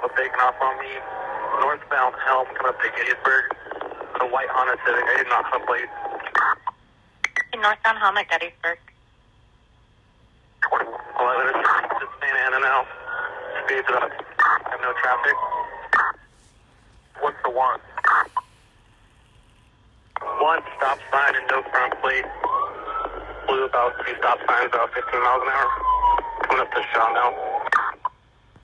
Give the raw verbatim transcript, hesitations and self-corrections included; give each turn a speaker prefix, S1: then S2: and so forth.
S1: vehicle taking off on me. Northbound Helm coming up to Gettysburg. A white Honda Civic. I did not have a plate.
S2: Northbound Helm at Gettysburg.
S1: eleven is just Santa Ana now. Speeds it up. Have no traffic. What's the one? One stop sign and no front plate. Blew about two stop signs, about fifteen miles an hour. Coming up to Shaw now.